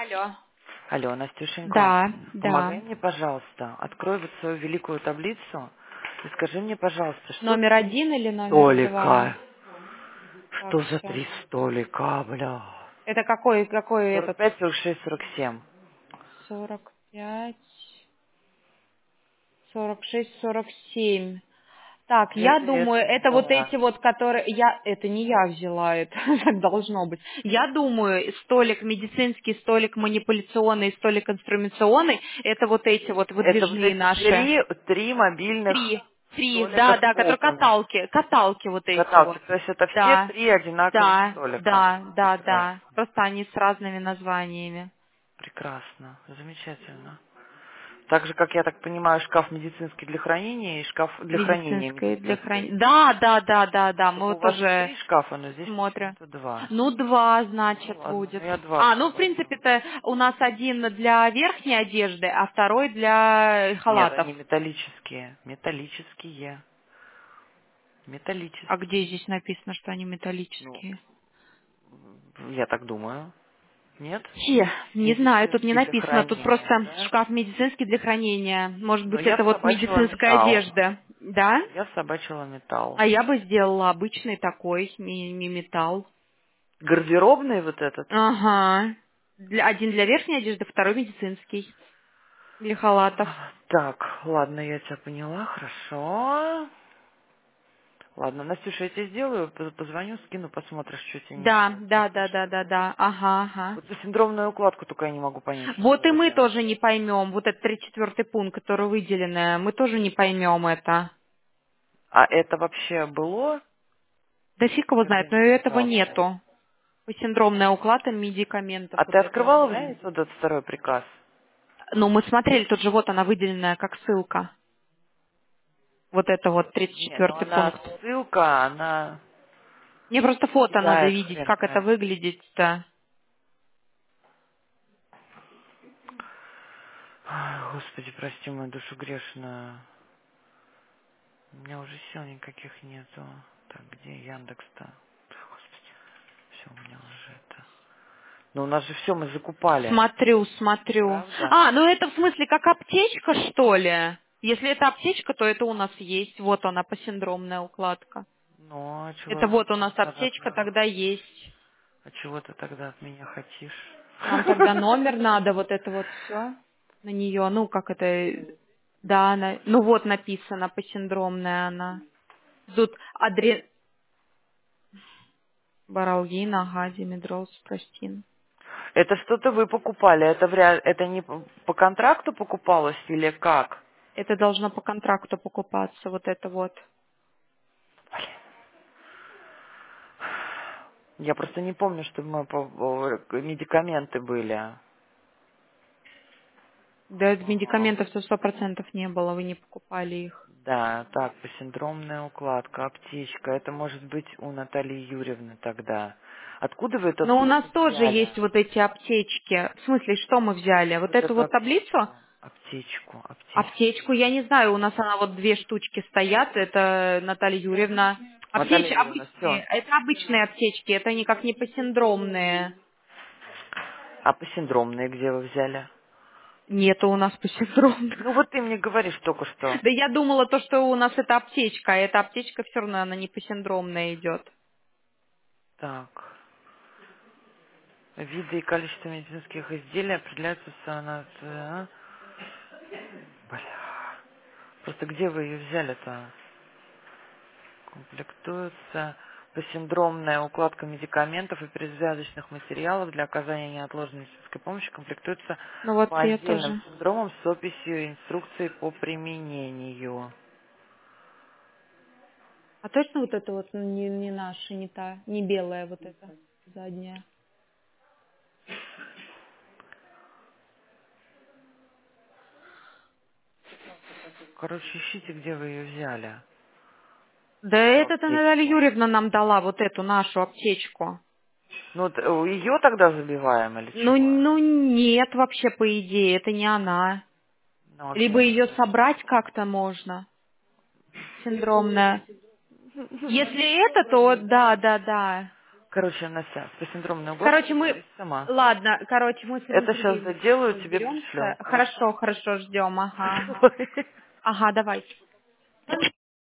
Алло. Алло, Настюшенька, Да, помогай да. мне, пожалуйста. Открой вот свою великую таблицу и скажи мне, пожалуйста, что Номер три 1 или номер 2? столика? Так, Что за сейчас. 3 столика, бля? Это какой этот? 45, 46, 47. 45, 46, 47. Так, я думаю, Это это вот взяла. эти вот, которые... Это не я взяла, это так должно быть. Я думаю, столик медицинский, столик манипуляционный, столик инструментационный, это вот эти вот Это вот выдвижные эти наши. три мобильных Три, да, столика с да, которые полками. каталки вот эти Каталки. вот. То есть это все Да, три одинаковых да, столика. да, да, да. Прекрасно. Просто они с разными названиями. Прекрасно. Замечательно. Так же, как я так понимаю, шкаф медицинский для хранения и шкаф для хранения Медицинское для медицинской. хранения. Да, да, да, да, да. Мы Чтобы у вот вас тут тоже 3 шкафа, но здесь смотрим. почему-то 2. Ну, два, Ну значит, ладно, ну будет. я 2 Ну, в освобожу. принципе-то у нас один для верхней одежды, а второй для Нет, халатов. они металлические. Металлические. А где Металлические. здесь написано, что они Ну, металлические? я так думаю. Нет? Не знаю, тут не Медицинский для написано. Тут хранения, просто да? шкаф медицинский для хранения. Может Но быть, я это вот собачила медицинская металл. одежда. Да? Я собачила металл. А я бы сделала обычный такой, не металл. Гардеробный вот этот? Ага. Один для верхней одежды, второй медицинский. Для халатов. Так, ладно, я тебя поняла, хорошо. Ладно, Настюша, я тебе сделаю, позвоню, скину, посмотришь, что тебе не Да, нравится. да, да, Хорошо? да, да, да. Ага, ага. Вот за синдромную укладку только я не могу понять, Вот что и мы это. тоже не поймем. Вот этот 34-й пункт, который выделен, мы тоже не поймем это. А это вообще было? Да фиг его знает, но этого Организация. нету. Синдромная уклада медикаментов, А ты вот это вот, открывала вот да? здесь вот этот второй приказ? Ну, мы смотрели, тут же вот она выделенная как ссылка. Вот это вот Не, ну 34-й она пункт. ссылка, она Мне просто фото надо кидает видеть, хрен как это знает. выглядит-то. Ай, Господи, прости мою душу грешную. У меня уже сил никаких нету. Так, где Яндекс-то? Господи, все у меня уже это. Но у нас же все мы закупали. Смотрю, смотрю. Правда? Ну это в смысле как аптечка, что ли? Если это аптечка, то это у нас есть. Вот она, посиндромная укладка. Ну, а Это чего, вот у чего нас ты тогда от аптечка, меня? тогда есть. А чего ты тогда от меня хотишь? Нам тогда номер надо, вот это вот все на нее. Ну, как это... Да, она... Ну, вот написано, посиндромная она. Тут баралгин, ага, димедрол, спростин. Это что-то вы покупали? Это это не по контракту покупалось или как? Это должно по контракту покупаться, вот это вот. Я просто не помню, что мы медикаменты были. Да, Ага. медикаментов-то 100% не было, вы не покупали их. Да, так, посиндромная укладка, аптечка. Это может быть у Натальи Юрьевны тогда. Откуда вы этот Но у нас список тоже взяли? есть вот эти аптечки. В смысле, что мы взяли? Вот Вот эту эту вот таблицу? аптечку. Аптечку. Аптечку, я не знаю, у нас она вот две штучки стоят, это Наталья Юрьевна. Наталья Аптечки Юрьевна, обычные, все. это обычные аптечки, это никак не посиндромные. А посиндромные где вы взяли? Нету у нас посиндромных. Ну вот ты мне говоришь только что. Да я думала то, что у нас это аптечка, а эта аптечка все равно она не посиндромная идет. Так. Виды и количество медицинских изделий определяются Бля. Просто где вы ее взяли-то? Комплектуется посиндромная укладка медикаментов и перевязочных материалов для оказания неотложной медицинской помощи комплектуется Ну вот по я отдельным тоже. синдромам с описью инструкции по применению. А точно вот это вот не наша, не та, не белая вот эта задняя? Короче, ищите, где вы ее взяли. Да Эту это Наталья аптечку. Юрьевна нам дала вот эту нашу аптечку. Ну, вот, ее тогда забиваем или Ну, чего? ну нет вообще, по идее, это не она. Ну, а Либо где ее тогда? собрать как-то можно, синдромная. Если это, то да, да, да. Короче, Настя, по синдромной угловке Короче, мы... сама. Ладно, короче, мы с Это сейчас Сергеем заделаю, тебе пришлю. разберемся. Хорошо, ждем, ага. Ой. Ага, давай.